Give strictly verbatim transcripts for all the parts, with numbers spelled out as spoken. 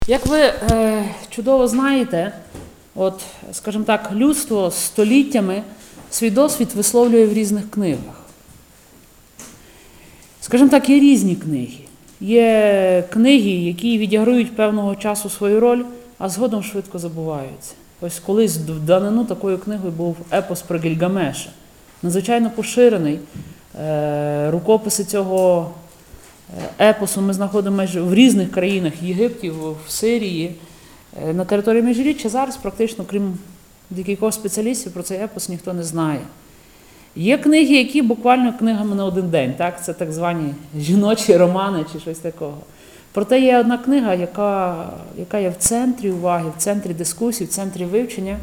Як ви е, чудово знаєте, от, скажімо так, людство століттями свій досвід висловлює в різних книгах. Скажімо так, є різні книги. Є книги, які відіграють певного часу свою роль, а згодом швидко забуваються. Ось колись в данину такою книгою був епос про Гільгамеша. Надзвичайно поширений. Е, рукописи цього епосу ми знаходимо майже в різних країнах Єгипті, в Сирії, на території Межиріччя. Зараз практично, крім декількох спеціалістів, про цей епос ніхто не знає. Є книги, які буквально книгами на один день, так? Це так звані жіночі романи чи щось такого. Проте є одна книга, яка, яка є в центрі уваги, в центрі дискусій, в центрі вивчення,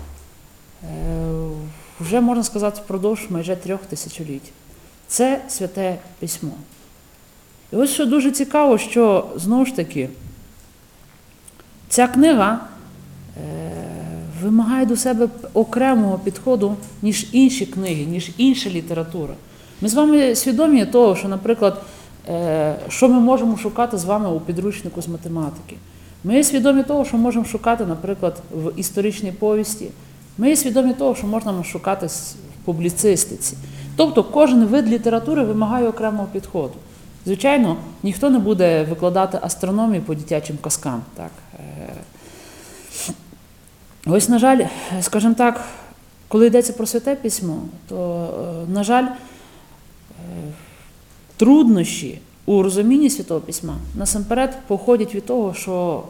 вже, можна сказати, впродовж майже трьох тисячоліть. Це Святе Письмо. І ось що дуже цікаво, що, знову ж таки, ця книга е, вимагає до себе окремого підходу, ніж інші книги, ніж інша література. Ми з вами свідомі того, що, наприклад, е, що ми можемо шукати з вами у підручнику з математики. Ми є свідомі того, що можемо шукати, наприклад, в історичній повісті. Ми є свідомі того, що можна шукати в публіцистиці. Тобто, кожен вид літератури вимагає окремого підходу. Звичайно, ніхто не буде викладати астрономію по дитячим казкам. Так. Ось, на жаль, скажімо так, коли йдеться про Святе Письмо, то, на жаль, труднощі у розумінні Святого Письма насамперед походять від того, що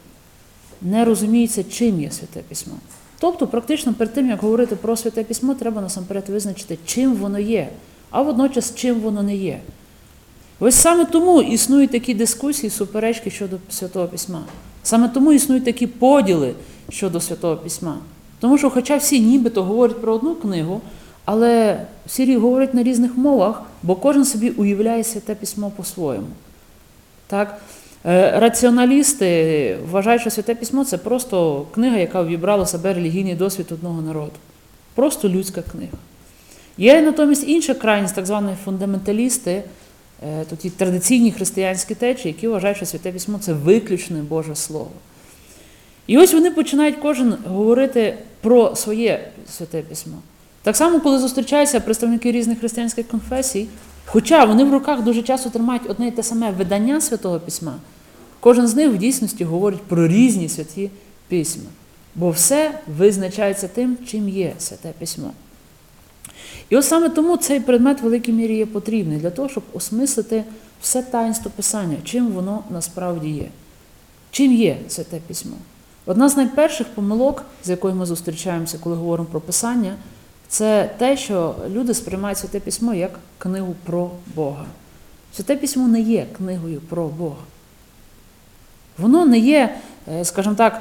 не розуміється, чим є Святе Письмо. Тобто, практично перед тим, як говорити про Святе Письмо, треба насамперед визначити, чим воно є, а водночас, чим воно не є. Ось саме тому існують такі дискусії, суперечки щодо Святого Письма. Саме тому існують такі поділи щодо Святого Письма. Тому що, хоча всі нібито говорять про одну книгу, але всі говорять на різних мовах, бо кожен собі уявляє Святе Письмо по-своєму. Так? Раціоналісти вважають, що Святе Письмо – це просто книга, яка ввібрала в себе релігійний досвід одного народу. Просто людська книга. Є натомість інша крайність, так звані фундаменталісти, тут є традиційні християнські течії, які вважають, що Святе Письмо – це виключне Боже Слово. І ось вони починають кожен говорити про своє Святе Письмо. Так само, коли зустрічаються представники різних християнських конфесій, хоча вони в руках дуже часто тримають одне і те саме видання Святого Письма, кожен з них в дійсності говорить про різні святі письма. Бо все визначається тим, чим є Святе Письмо. І ось саме тому цей предмет в великій мірі є потрібний, для того, щоб осмислити все таїнство Писання, чим воно насправді є. Чим є Святе Письмо? Одна з найперших помилок, з якою ми зустрічаємося, коли говоримо про Писання, це те, що люди сприймають Святе Письмо як книгу про Бога. Святе Письмо не є книгою про Бога. Воно не є, скажімо так,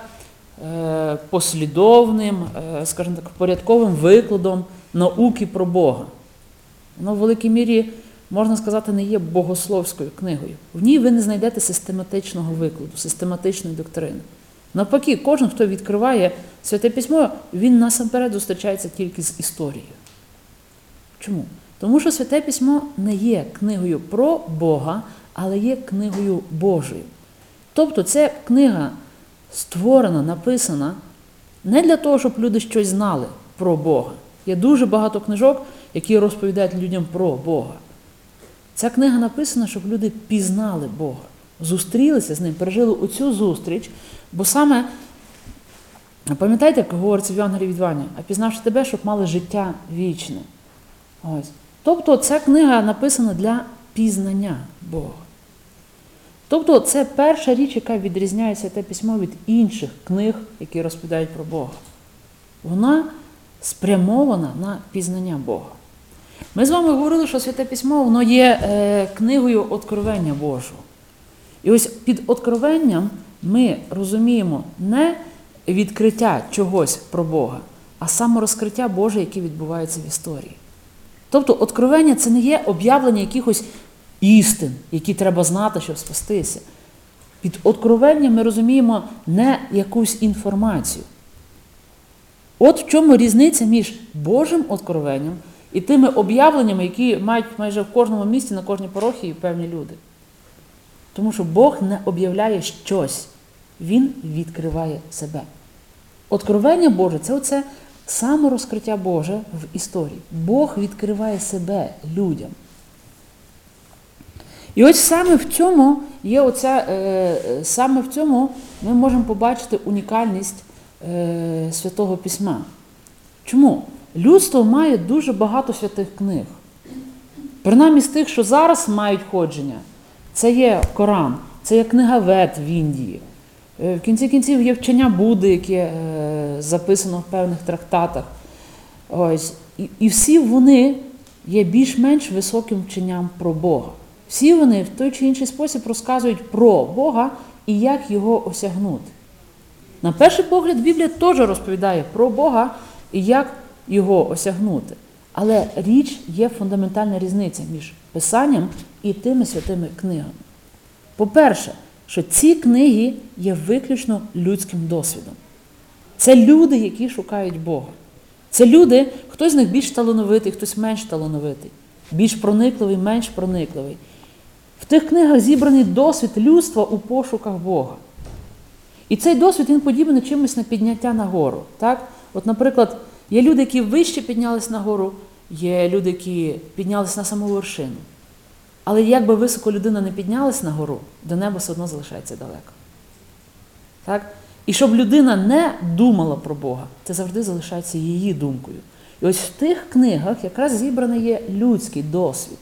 послідовним, скажімо так, порядковим викладом науки про Бога. Воно в великій мірі, можна сказати, не є богословською книгою. В ній ви не знайдете систематичного викладу, систематичної доктрини. Навпаки, кожен, хто відкриває Святе Письмо, він насамперед зустрічається тільки з історією. Чому? Тому що Святе Письмо не є книгою про Бога, але є книгою Божою. Тобто це книга створена, написана не для того, щоб люди щось знали про Бога. Є дуже багато книжок, які розповідають людям про Бога. Ця книга написана, щоб люди пізнали Бога, зустрілися з ним, пережили оцю зустріч, бо саме, пам'ятаєте, як говориться в Євангелії від Івана, а пізнавши тебе, щоб мали життя вічне. Ось. Тобто ця книга написана для пізнання Бога. Тобто це перша річ, яка відрізняє Святе Письмо від інших книг, які розповідають про Бога. Вона спрямована на пізнання Бога. Ми з вами говорили, що Святе Письмо, воно є е, книгою откровення Божого. І ось під откровенням ми розуміємо не відкриття чогось про Бога, а саморозкриття Боже, яке відбувається в історії. Тобто откровення – це не є об'явлення якихось істин, які треба знати, щоб спастися. Під откровенням ми розуміємо не якусь інформацію. От в чому різниця між Божим откровенням і тими об'явленнями, які мають майже в кожному місці, на кожній парохії певні люди. Тому що Бог не об'являє щось. Він відкриває себе. Откровення Боже – це оце саморозкриття Боже в історії. Бог відкриває себе людям. І ось саме в цьому є оця, е, саме в цьому ми можемо побачити унікальність е, Святого Письма. Чому? Людство має дуже багато святих книг. Принаймні з тих, що зараз мають ходження. Це є Коран, це є книга Вед в Індії. В кінці кінців є вчення Будди, яке е, записано в певних трактатах. Ось. І, і всі вони є більш-менш високим вченням про Бога. Всі вони в той чи інший спосіб розказують про Бога і як його осягнути. На перший погляд, Біблія теж розповідає про Бога і як його осягнути. Але річ є фундаментальна різниця між Писанням і тими святими книгами. По-перше, що ці книги є виключно людським досвідом. Це люди, які шукають Бога. Це люди, хтось з них більш талановитий, хтось менш талановитий, більш проникливий, менш проникливий. В тих книгах зібраний досвід людства у пошуках Бога. І цей досвід, він подібний чимось на підняття нагору. Так? От, наприклад, є люди, які вище піднялись нагору, є люди, які піднялись на саму вершину. Але як би високо людина не піднялась нагору, до неба все одно залишається далеко. Так? І щоб людина не думала про Бога, це завжди залишається її думкою. І ось в тих книгах якраз зібраний є людський досвід,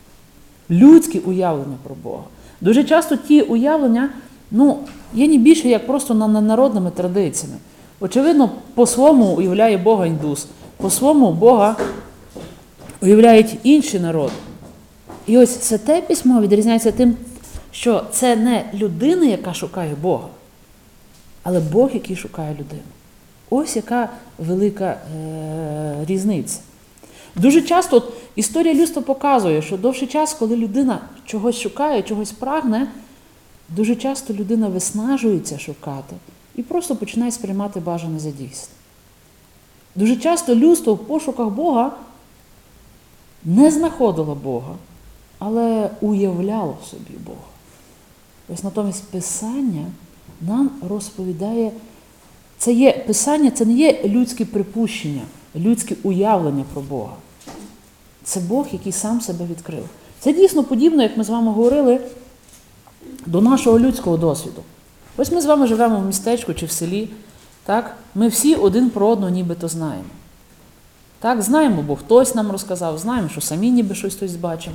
людські уявлення про Бога. Дуже часто ті уявлення, ну, є не більше, як просто народними традиціями. Очевидно, по-своєму уявляє Бога індус, по-своєму Бога уявляють інші народи. І ось Святе Письмо відрізняється тим, що це не людина, яка шукає Бога, але Бог, який шукає людину. Ось яка велика е- різниця. Дуже часто от, історія людства показує, що довший час, коли людина чогось шукає, чогось прагне, дуже часто людина виснажується шукати і просто починає сприймати бажане за дійсне. Дуже часто людство в пошуках Бога не знаходило Бога, але уявляло собі Бога. Ось натомість Писання нам розповідає, це є Писання, це не є людські припущення, людське уявлення про Бога. Це Бог, який сам себе відкрив. Це дійсно подібно, як ми з вами говорили, до нашого людського досвіду. Ось ми з вами живемо в містечку чи в селі, так? Ми всі один про одного нібито знаємо. Так, знаємо, бо хтось нам розказав, знаємо, що самі ніби щось хтось бачимо.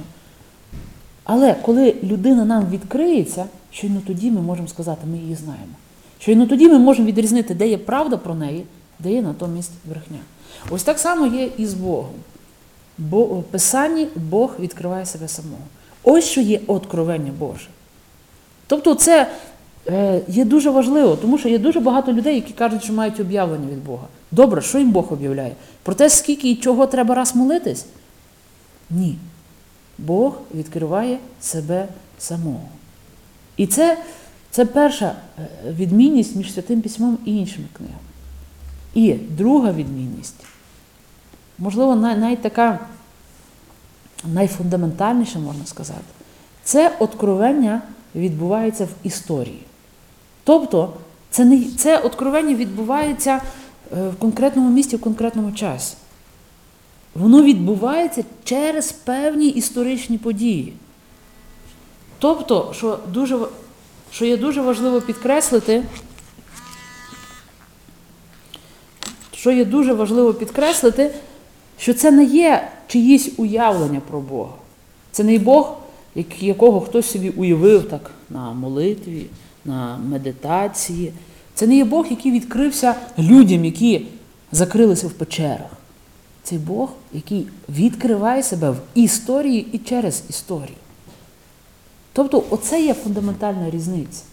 Але коли людина нам відкриється, щойно тоді ми можемо сказати, ми її знаємо. Щойно тоді ми можемо відрізнити, де є правда про неї, де є натомість брехня. Ось так само є і з Богом. Бо в Писанні Бог відкриває себе самого. Ось що є откровення Боже. Тобто це е, є дуже важливо, тому що є дуже багато людей, які кажуть, що мають об'явлення від Бога. Добре, що їм Бог об'являє? Про те, скільки і чого треба раз молитись? Ні. Бог відкриває себе самого. І це, це перша відмінність між Святим Письмом і іншими книгами. І друга відмінність, можливо, най, най така, найфундаментальніша, можна сказати, це откровення відбувається в історії. Тобто, це, не, це откровення відбувається в конкретному місці, в конкретному часі. Воно відбувається через певні історичні події. Тобто, що, дуже, що є дуже важливо підкреслити, що є дуже важливо підкреслити, що це не є чиїсь уявлення про Бога. Це не Бог, якого хтось собі уявив так на молитві, на медитації. Це не є Бог, який відкрився людям, які закрилися в печерах. Це Бог, який відкриває себе в історії і через історію. Тобто, оце є фундаментальна різниця.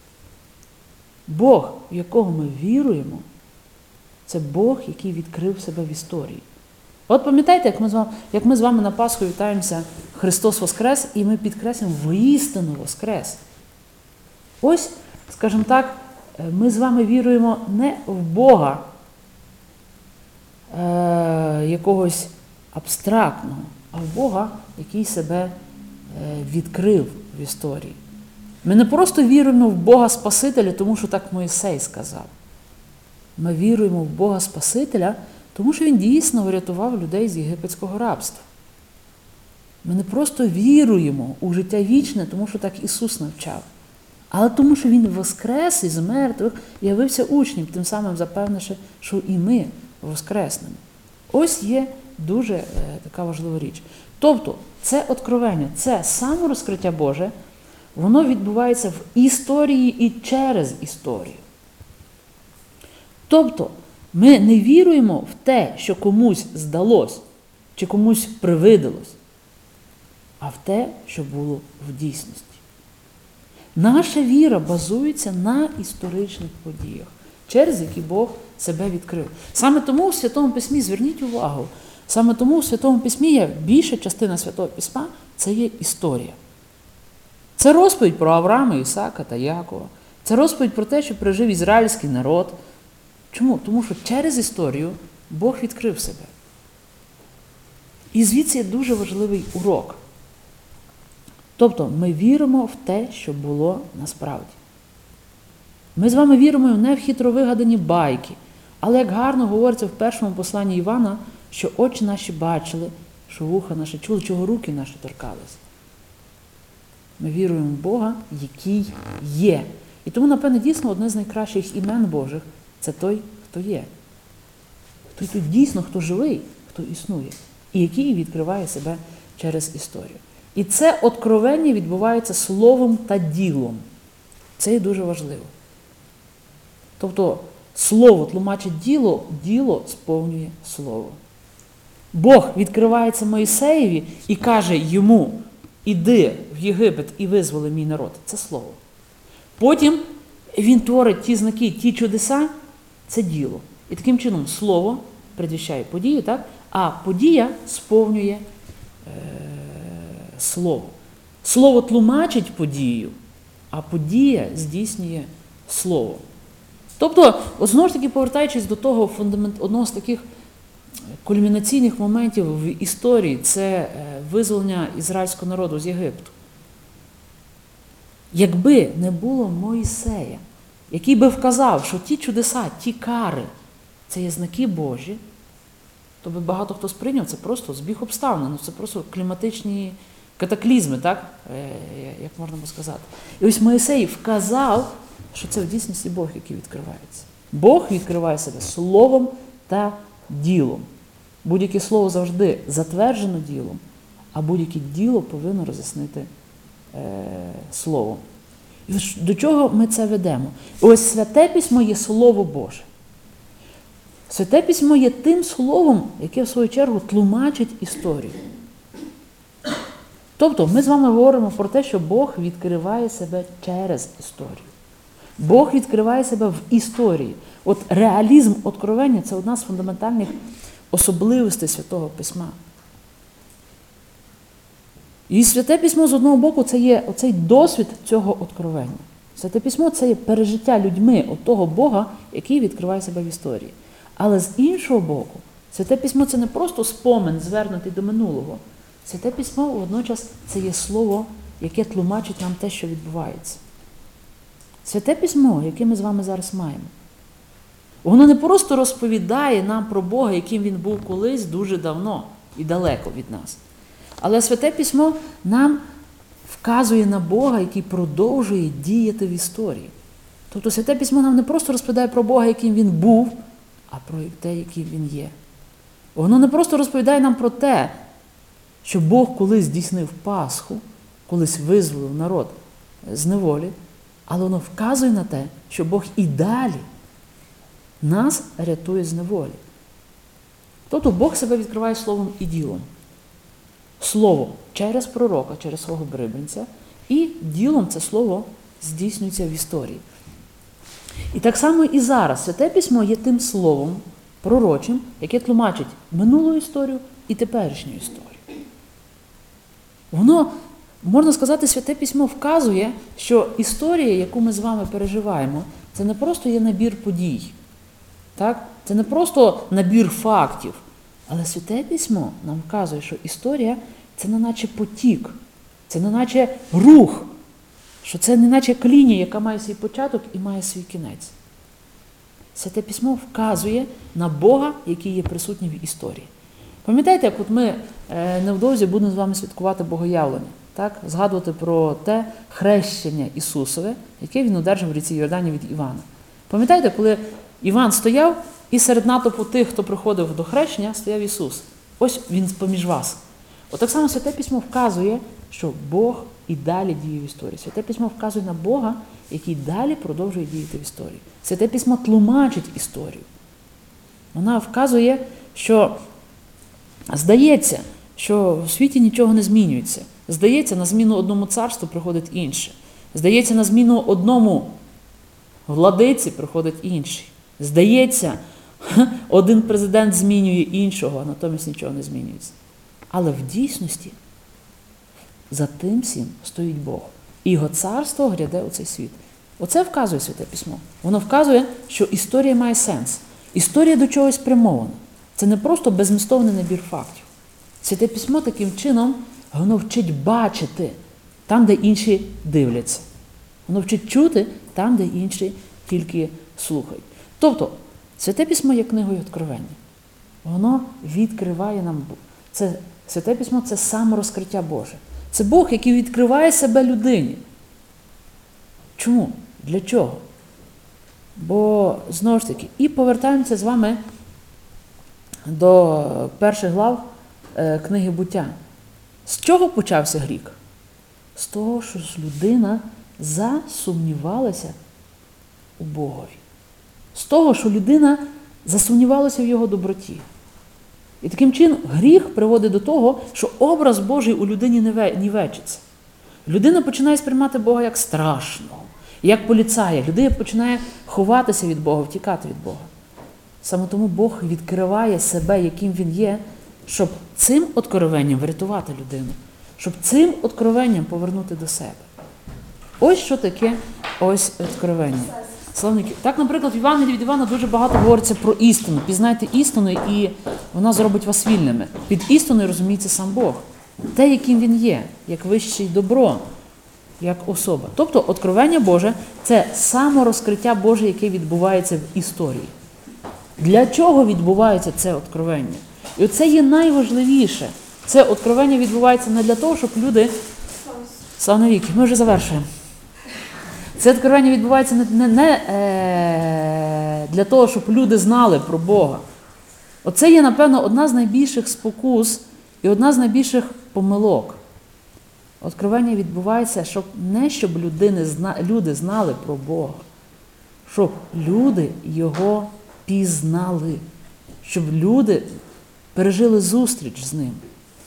Бог, в якого ми віруємо, це Бог, який відкрив себе в історії. От пам'ятаєте, як ми з вами, як ми з вами на Пасху вітаємося «Христос Воскрес», і ми підкреслюємо «Воістину Воскрес». Ось, скажімо так, ми з вами віруємо не в Бога е- якогось абстрактного, а в Бога, який себе е- відкрив в історії. Ми не просто віруємо в Бога Спасителя, тому що так Мойсей сказав. Ми віруємо в Бога Спасителя, тому що Він дійсно врятував людей з єгипетського рабства. Ми не просто віруємо у життя вічне, тому що так Ісус навчав, але тому що Він воскрес із мертвих і явився учням, тим самим запевнивши, що і ми воскреснемо. Ось є дуже е, така важлива річ. Тобто, це откровення, це саморозкриття Боже, воно відбувається в історії і через історію. Тобто, ми не віруємо в те, що комусь здалось, чи комусь привиділось, а в те, що було в дійсності. Наша віра базується на історичних подіях, через які Бог себе відкрив. Саме тому в Святому Письмі, зверніть увагу, саме тому в Святому Письмі є більша частина Святого Письма – це є історія. Це розповідь про Авраама, Ісаака та Якова. Це розповідь про те, що пережив ізраїльський народ. Чому? Тому що через історію Бог відкрив себе. І звідси є дуже важливий урок. Тобто ми віримо в те, що було насправді. Ми з вами віримо не в хитровигадані байки, але як гарно говориться в першому посланні Івана, що очі наші бачили, що вуха наші чули, чого руки наші торкались. Ми віруємо в Бога, який є. І тому, напевне, дійсно одне з найкращих імен Божих – це той, хто є. Той тут дійсно, хто живий, хто існує. І який відкриває себе через історію. І це откровення відбувається словом та ділом. Це є дуже важливо. Тобто, слово тлумачить діло, діло сповнює слово. Бог відкривається Мойсеєві і каже йому: іди в Єгипет і визволи мій народ. Це слово. Потім він творить ті знаки, ті чудеса, це діло. І таким чином слово предвіщає подію, так? А подія сповнює е- слово. Слово тлумачить подію, а подія здійснює слово. Тобто, знову ж таки, повертаючись до того фундамент, одного з таких кульмінаційних моментів в історії, це визволення ізраїльського народу з Єгипту. Якби не було Мойсея, який би вказав, що ті чудеса, ті кари – це є знаки Божі, то би багато хто сприйняв це просто збіг обставин, ну це просто кліматичні катаклізми, так? Як можна би сказати. І ось Мойсей вказав, що це в дійсності Бог, який відкривається. Бог відкриває себе словом та ділом. Будь-яке слово завжди затверджено ділом, а будь-яке діло повинно роз'яснити е, словом. І до чого ми це ведемо? Ось Святе Письмо є Слово Боже. Святе Письмо є тим словом, яке в свою чергу тлумачить історію. Тобто ми з вами говоримо про те, що Бог відкриває себе через історію. Бог відкриває себе в історії. От реалізм откровення – це одна з фундаментальних особливостей Святого Письма. І Святе Письмо, з одного боку, це є оцей досвід цього откровення. Святе Письмо – це є пережиття людьми от того Бога, який відкриває себе в історії. Але з іншого боку, Святе Письмо – це не просто спомин, звернутий до минулого. Святе Письмо водночас це є слово, яке тлумачить нам те, що відбувається. Святе Письмо, яке ми з вами зараз маємо, воно не просто розповідає нам про Бога, яким Він був колись дуже давно і далеко від нас. Але Святе Письмо нам вказує на Бога, який продовжує діяти в історії. Тобто Святе Письмо нам не просто розповідає про Бога, яким Він був, а про те, яким Він є. Воно не просто розповідає нам про те, що Бог колись здійснив Пасху, колись визволив народ з неволі, але воно вказує на те, що Бог і далі нас рятує з неволі. Тобто Бог себе відкриває словом і ділом. Словом через пророка, через свого брибенця, і ділом це слово здійснюється в історії. І так само і зараз Святе Письмо є тим словом пророчим, яке тлумачить минулу історію і теперішню історію. Воно, можна сказати, Святе Письмо вказує, що історія, яку ми з вами переживаємо, це не просто є набір подій. Так? Це не просто набір фактів. Але Святе Письмо нам вказує, що історія – це не наче потік, це не наче рух, що це не наче лінія, яка має свій початок і має свій кінець. Святе Письмо вказує на Бога, який є присутній в історії. Пам'ятаєте, як от ми невдовзі будемо з вами святкувати Богоявлення, так? Згадувати про те хрещення Ісусове, яке він одержав в ріці Йордані від Івана. Пам'ятаєте, коли Іван стояв, і серед натовпу тих, хто приходив до хрещення, стояв Ісус. Ось Він поміж вас. От так само Святе Письмо вказує, що Бог і далі діє в історії. Святе Письмо вказує на Бога, який далі продовжує діяти в історії. Святе Письмо тлумачить історію. Вона вказує, що здається, що в світі нічого не змінюється. Здається, на зміну одному царству приходить інше. Здається, на зміну одному владиці приходить інший. Здається, один президент змінює іншого, а натомість нічого не змінюється. Але в дійсності за тим всім стоїть Бог. І Його царство гряде у цей світ. Оце вказує Святе Письмо. Воно вказує, що історія має сенс. Історія до чогось спрямована. Це не просто беззмістовний набір фактів. Святе Письмо таким чином, воно вчить бачити там, де інші дивляться. Воно вчить чути там, де інші тільки слухають. Тобто, Святе Письмо є книгою Откровення. Воно відкриває нам Бога. Це, Святе Письмо – це саморозкриття Боже. Це Бог, який відкриває себе людині. Чому? Для чого? Бо, знову ж таки, і повертаємося з вами до перших глав е, книги Буття. З чого почався гріх? З того, що ж людина засумнівалася у Богові. З того, що людина засумнівалася в Його доброті. І таким чином гріх приводить до того, що образ Божий у людині нівечиться. Людина починає сприймати Бога як страшного, як поліцая. Людина починає ховатися від Бога, втікати від Бога. Саме тому Бог відкриває себе, яким Він є, щоб цим откровенням врятувати людину, щоб цим откровенням повернути до себе. Ось що таке ось откровення. Славники. Так, наприклад, в Євангелії від Івана дуже багато говориться про істину. Пізнайте істину, і вона зробить вас вільними. Під істиною розуміється сам Бог. Те, яким Він є, як вище добро, як особа. Тобто, откровення Боже – це саморозкриття Боже, яке відбувається в історії. Для чого відбувається це откровення? І оце є найважливіше. Це откровення відбувається не для того, щоб люди... Слава віки, ми вже завершуємо. Це откровення відбувається не, не, не е, для того, щоб люди знали про Бога. Оце є, напевно, одна з найбільших спокус і одна з найбільших помилок. Откровення відбувається, щоб не щоб людини, люди знали про Бога, щоб люди Його пізнали, щоб люди пережили зустріч з Ним.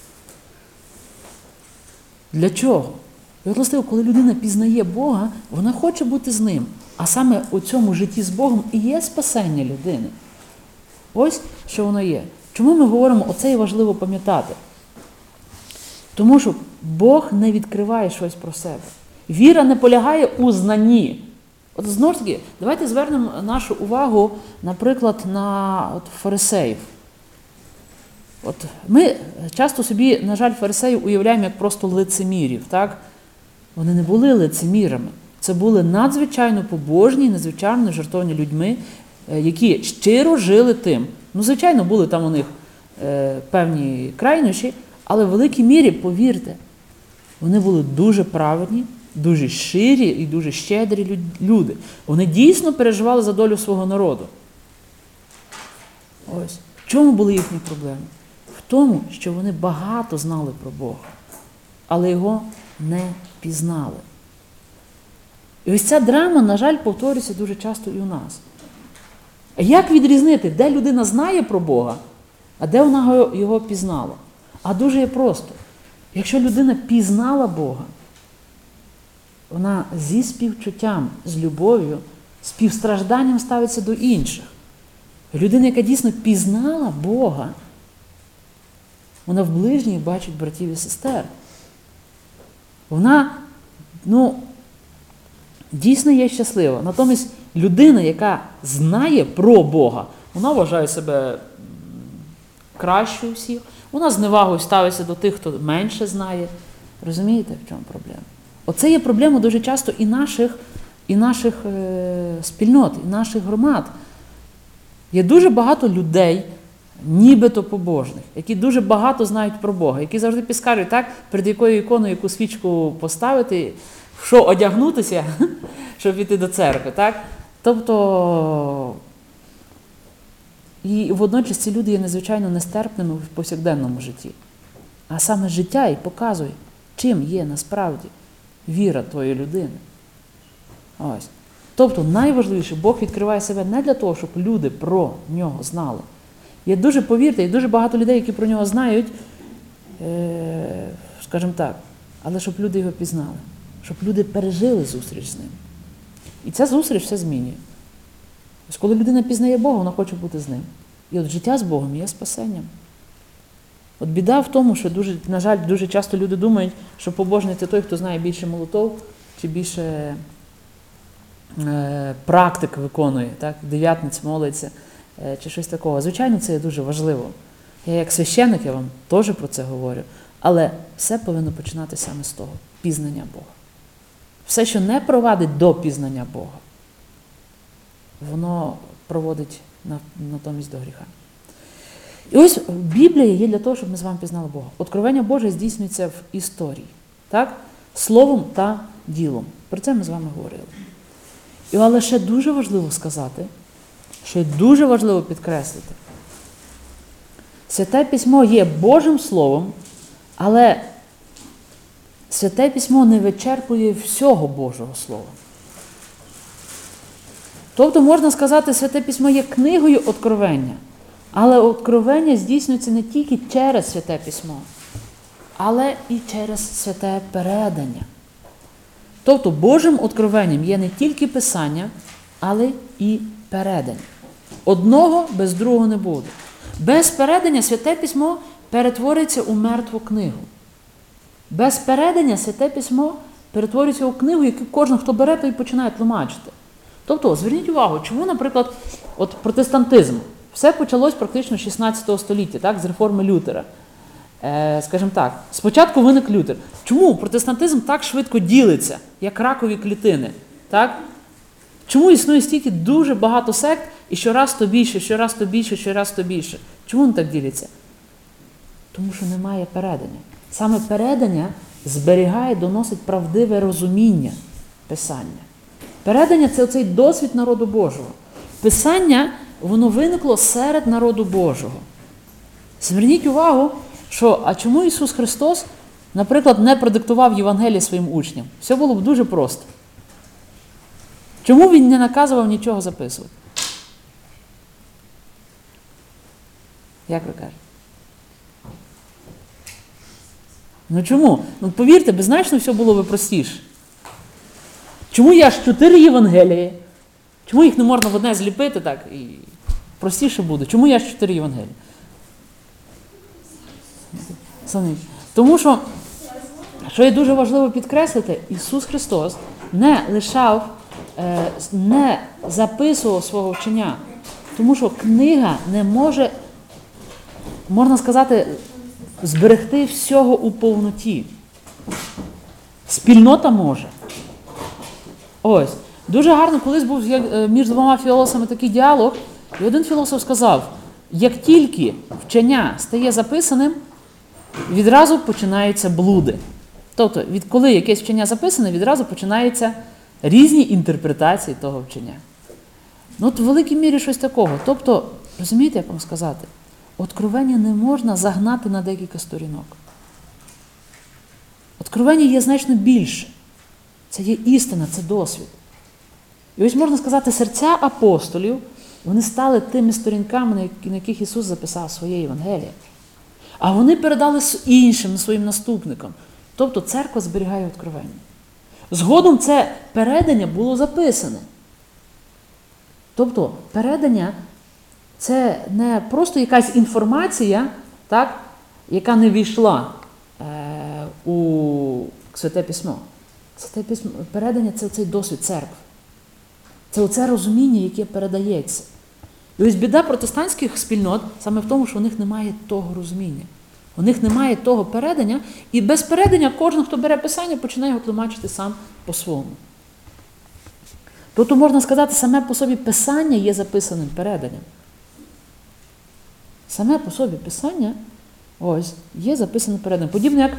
Для чого? І от, власне, коли людина пізнає Бога, вона хоче бути з Ним. А саме у цьому житті з Богом і є спасення людини. Ось що воно є. Чому ми говоримо, оце і важливо пам'ятати? Тому що Бог не відкриває щось про себе. Віра не полягає у знанні. От знову ж таки, давайте звернемо нашу увагу, наприклад, на от, фарисеїв. От ми часто собі, на жаль, фарисеїв уявляємо як просто лицемірів, так? Вони не були лицемірами. Це були надзвичайно побожні, надзвичайно жертовні людьми, які щиро жили тим. Ну, звичайно, були там у них е, певні крайнощі, але в великій мірі, повірте, вони були дуже праведні, дуже щирі і дуже щедрі люди. Вони дійсно переживали за долю свого народу. Ось. В чому були їхні проблеми? В тому, що вони багато знали про Бога, але Його не пізнали. І ось ця драма, на жаль, повторюється дуже часто і у нас. А як відрізнити, де людина знає про Бога, а де вона його пізнала? А дуже є просто. Якщо людина пізнала Бога, вона зі співчуттям, з любов'ю, співстражданням ставиться до інших. Людина, яка дійсно пізнала Бога, вона в ближніх бачить братів і сестер. Вона, ну, дійсно є щаслива. Натомість людина, яка знає про Бога, вона вважає себе кращою всіх, вона з невагою ставиться до тих, хто менше знає. Розумієте, в чому проблема? Оце є проблема дуже часто і наших, і наших е, спільнот, і наших громад. Є дуже багато людей, нібито побожних, які дуже багато знають про Бога, які завжди підскажуть, так, перед якою іконою яку свічку поставити, в що одягнутися, щоб піти до церкви. Так? Тобто, і водночас ці люди є надзвичайно нестерпними в повсякденному житті. А саме життя і показує, чим є насправді віра твоєї людини. Ось. Тобто найважливіше, Бог відкриває себе не для того, щоб люди про нього знали. Є дуже, повірте, є дуже багато людей, які про нього знають, е, скажімо так, але щоб люди його пізнали, щоб люди пережили зустріч з ним. І ця зустріч все змінює. Ось коли людина пізнає Бога, вона хоче бути з ним. І от життя з Богом є спасенням. От біда в тому, що, дуже, на жаль, дуже часто люди думають, що побожний – це той, хто знає більше молитов, чи більше е, практик виконує, так? Дев'ятниць молиться, е, чи щось такого. Звичайно, це є дуже важливо. Я як священник, я вам теж про це говорю. Але все повинно починати саме з того – пізнання Бога. Все, що не провадить до пізнання Бога, воно проводить натомість до гріха. І ось Біблія є для того, щоб ми з вами пізнали Бога. Откровення Боже здійснюється в історії. Так? Словом та ділом. Про це ми з вами говорили. І але ще дуже важливо сказати, ще дуже важливо підкреслити. Святе Письмо є Божим Словом, але Святе Письмо не вичерпує всього Божого Слова. Тобто, можна сказати, Святе Письмо є книгою откровення, але откровення здійснюється не тільки через Святе Письмо, але і через святе передання. Тобто, Божим откровенням є не тільки Писання, але і передання. Одного без другого не буде. Без передання Святе Письмо перетвориться у мертву книгу. Без передання Святе Письмо перетворюється у книгу, яку кожен, хто бере, то і починає тлумачити. Тобто, зверніть увагу, чому, наприклад, от протестантизм. Все почалось практично з шістнадцятого століття, так, з реформи Лютера. Е, скажімо так, спочатку виник Лютер. Чому протестантизм так швидко ділиться, як ракові клітини? Так? Чому існує стільки дуже багато сект, і щораз то більше, щораз то більше, щораз то більше? Чому вони так діляться? Тому що немає передання. Саме передання зберігає, доносить правдиве розуміння Писання. Передання – це оцей досвід народу Божого. Писання, воно виникло серед народу Божого. Зверніть увагу, що, а чому Ісус Христос, наприклад, не продиктував Євангеліє своїм учням? Все було б дуже просто. Чому Він не наказував нічого записувати? Як ви кажете? Ну чому? Ну повірте, беззначно все було б простіше. Чому є аж чотири Євангелії? Чому їх не можна в одне зліпити так і простіше буде? Чому є аж чотири Євангелії? Тому що, що є дуже важливо підкреслити, Ісус Христос не лишав, не записував свого вчення. Тому що книга не може, можна сказати, зберегти всього у повноті. Спільнота може. Ось. Дуже гарно, колись був між двома філософами такий діалог, і один філософ сказав, як тільки вчення стає записаним, відразу починаються блуди. Тобто, від коли якесь вчення записане, відразу починаються різні інтерпретації того вчення. Ну, от в великій мірі щось такого. Тобто, розумієте, як вам сказати? Откровення не можна загнати на декілька сторінок. Откровення є значно більше. Це є істина, це досвід. І ось можна сказати, серця апостолів, вони стали тими сторінками, на яких Ісус записав своє Євангеліє. А вони передали іншим, своїм наступникам. Тобто церква зберігає откровення. Згодом це передання було записане. Тобто передання – це не просто якась інформація, так, яка не війшла е, у Святе Письмо. Святе Письмо, передання – це цей досвід церкви. Це оце розуміння, яке передається. І ось біда протестантських спільнот саме в тому, що у них немає того розуміння. У них немає того передання, і без передання кожен, хто бере Писання, починає його тлумачити сам по-своєму. Тобто, можна сказати, саме по собі Писання є записаним переданням. Саме по собі Писання ось, є записаним переданням. Подібно як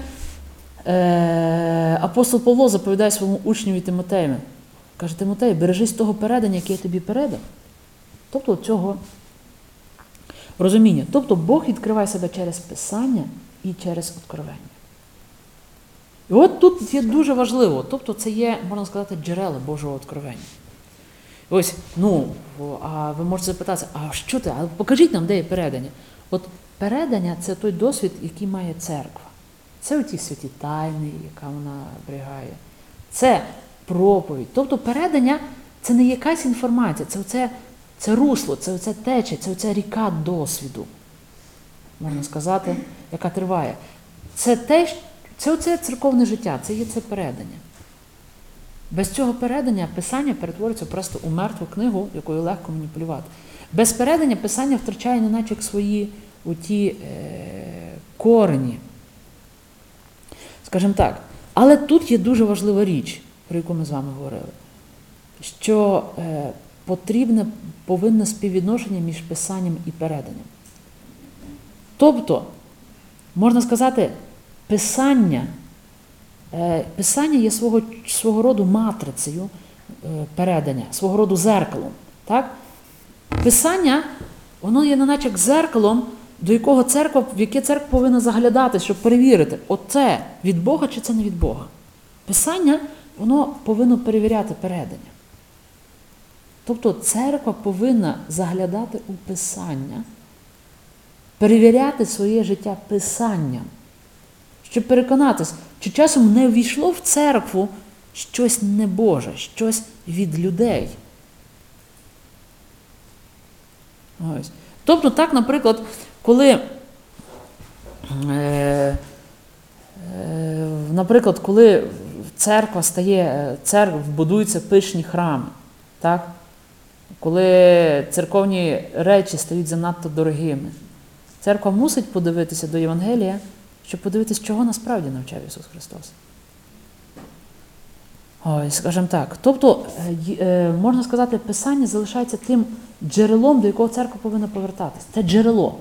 е, апостол Павло заповідає своєму учневі Тимотеєві. Каже, Тимотей, бережись того передання, яке я тобі передав. Тобто цього розуміння. Тобто Бог відкриває себе через Писання і через откровення. І от тут є дуже важливо. Тобто це є, можна сказати, джерела Божого откровення. І ось, ну, а ви можете запитатися, а що ти? А покажіть нам, де є передання. От передання – це той досвід, який має церква. Це оті святі тайни, яка вона оберігає. Це проповідь. Тобто передання – це не якась інформація, це оце, це русло, це оце тече, це оця ріка досвіду, можна сказати, яка триває. Це те, це оце церковне життя, це є це передання. Без цього передання Писання перетворюється просто у мертву книгу, якою легко маніпулювати. Без передання Писання втрачає неначе свої оті е, корені. Скажімо так. Але тут є дуже важлива річ, про яку ми з вами говорили, що е, потрібне, повинне співвідношення між Писанням і переданням. Тобто, можна сказати, Писання, е, Писання є свого, свого роду матрицею е, передання, свого роду зеркалом. Так? Писання, воно є неначе як зеркалом, до якого церква, в яке церква повинна заглядати, щоб перевірити, оце від Бога чи це не від Бога. Писання, воно повинно перевіряти передання. Тобто церква повинна заглядати у Писання, перевіряти своє життя Писанням, щоб переконатися, чи часом не ввійшло в церкву щось небоже, щось від людей. Ось. Тобто так, наприклад, коли, е, е, наприклад, коли церква стає, церква, будуються пишні храми, так? Коли церковні речі стають занадто дорогими, церква мусить подивитися до Євангелія, щоб подивитися, чого насправді навчав Ісус Христос. Ой, скажімо так. Тобто, е, можна сказати, Писання залишається тим джерелом, до якого церква повинна повертатися. Це джерело.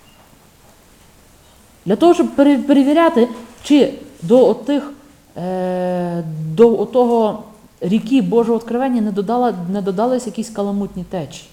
Для того, щоб перевіряти, чи до отих, е, до отого ріки Божого откровення не, додала, не додались якісь каламутні течії.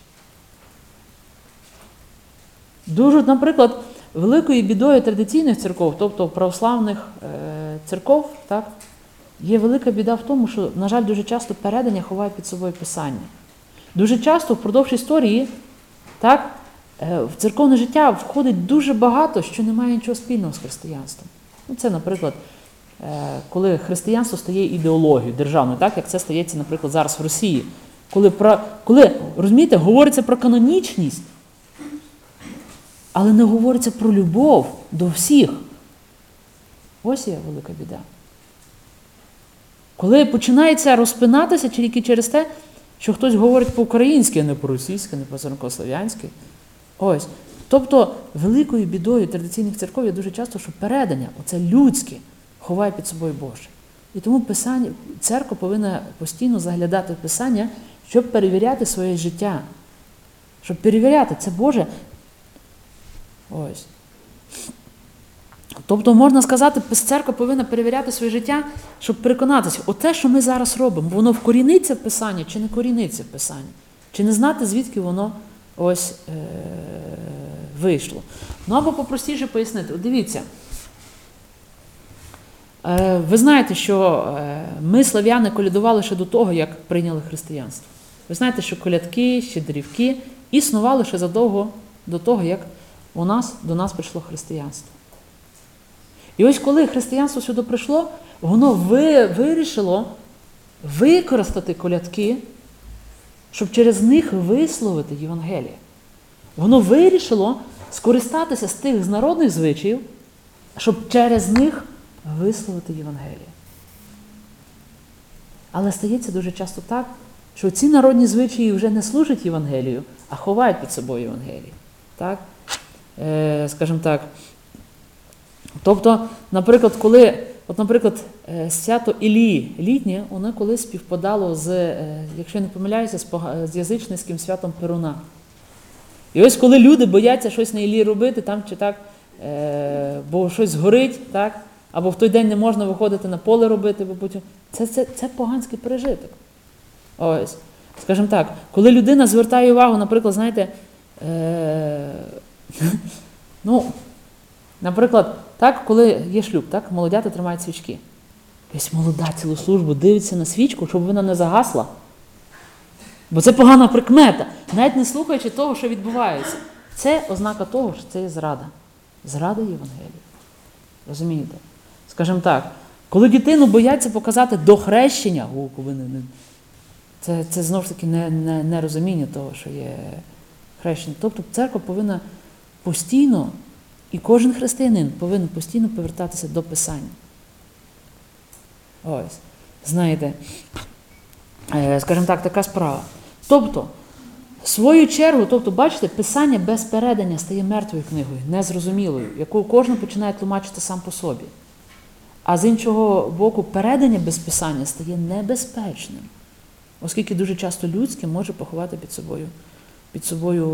Дуже, наприклад, великою бідою традиційних церков, тобто православних е, церков, так, є велика біда в тому, що, на жаль, дуже часто передання ховає під собою Писання. Дуже часто впродовж історії, так, в церковне життя входить дуже багато, що не має нічого спільного з християнством. Ну, це, наприклад, коли християнство стає ідеологією державною, так, як це стається, наприклад, зараз в Росії. Коли, про, коли, розумієте, говориться про канонічність, але не говориться про любов до всіх. Ось є велика біда. Коли починається розпинатися тільки через те, що хтось говорить по-українськи, а не по-російськи, не по-церковнослов'янськи. Ось. Тобто, великою бідою традиційних церков є дуже часто, що передання, оце людське, ховає під собою Боже. І тому Писання, церква повинна постійно заглядати в Писання, щоб перевіряти своє життя. Щоб перевіряти, це Боже. Ось. Тобто, можна сказати, церква повинна перевіряти своє життя, щоб переконатися, оте, що ми зараз робимо, воно вкоріниться в Писанні чи не коріниться в Писанні? Чи не знати, звідки воно ось е- вийшло? Ну, або попростіше пояснити. От дивіться, е- ви знаєте, що е- ми, слав'яни, колядували ще до того, як прийняли християнство. Ви знаєте, що колядки, щедрівки існували ще задовго до того, як у нас, до нас прийшло християнство. І ось коли християнство сюди прийшло, воно ви, вирішило використати колядки, щоб через них висловити Євангеліє. Воно вирішило скористатися з тих народних звичаїв, щоб через них висловити Євангеліє. Але стається дуже часто так, що ці народні звичаї вже не служать Євангелію, а ховають під собою Євангелію. Так? Е, скажімо так, Тобто, наприклад, коли, от, наприклад, свято Ілії літнє, воно колись співпадало з, якщо я не помиляюся, з, пога... з язичницьким святом Перуна. І ось коли люди бояться щось на Ілії робити, там чи так, е... бо щось згорить, так, або в той день не можна виходити на поле робити, бо потім це, це, це поганський пережиток. Ось, скажімо так, коли людина звертає увагу, наприклад, знаєте, е... ну, наприклад, так, коли є шлюб, так, молодята тримають свічки. Ось молода цілу службу дивиться на свічку, щоб вона не загасла. Бо це погана прикмета, навіть не слухаючи того, що відбувається. Це ознака того, що це є зрада. Зрада Євангелія. Розумієте? Скажімо так, коли дитину бояться показати до хрещення, о, коли не, не, це, це знову ж таки не, не, не розуміння того, що є хрещення. Тобто церква повинна постійно, і кожен християнин повинен постійно повертатися до Писання. Ось, знаєте, скажімо так, така справа. Тобто, в свою чергу, тобто, бачите, Писання без передання стає мертвою книгою, незрозумілою, яку кожен починає тлумачити сам по собі. А з іншого боку, передання без Писання стає небезпечним, оскільки дуже часто людське може поховати під собою, під собою